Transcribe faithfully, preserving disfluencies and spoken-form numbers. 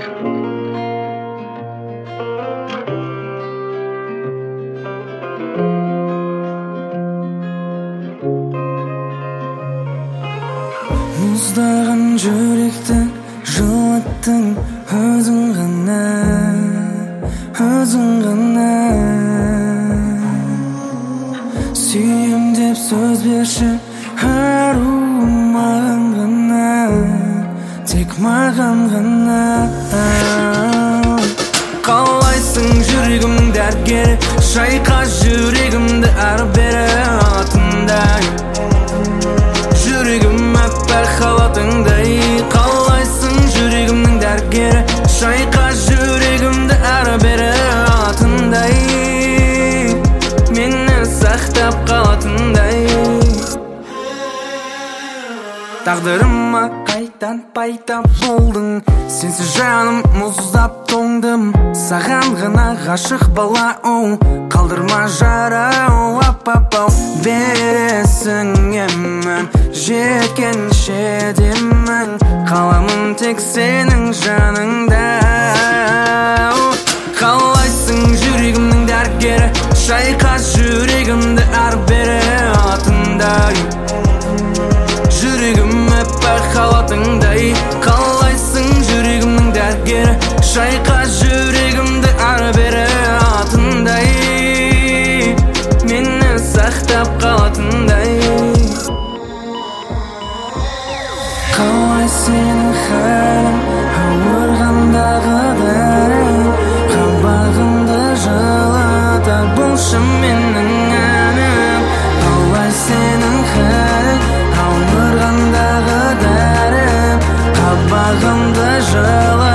Muzdаған жүректі жылаттың өзің ғана, өзің ғана. Сүйем деп сөз берші, ару маған ғана, тек маған ғана. Қалайсың жүрегімнің дәрігері, шайқа жүрегімді ары-бері атындай. Жүрегім әппақ халатыңдай. Қалайсың жүрегімнің дәрігері, шайқа жүрегімді ары-бері атындай. Мені сақтап қалатындай. Тағдырыма қайтан пайда болдың, сенсіз жаным мұздап тоңдым. Саған ғана ғашық бала, оу, қалдырма жара, оу, ап-ап-ау. Бересің емін, жеткенше демін, қаламын тек сенің жаныңда. Қалайсың жүрегімнің дәрігері, шайқа жүрегімді ары-бері атындай. Жүрегім әппақ халатыңдай. Қалайсың жүрегімнің дәрігері, шайқа жүрегімді ары-бері атындай. Мені сақтап қалатындай. Қалай сенің халің, ауырғандағы дәрің, қабағымды жылата болшы менің әнім. Қалай сенің халің, ауырғандағы дәрім, қабағымды жылата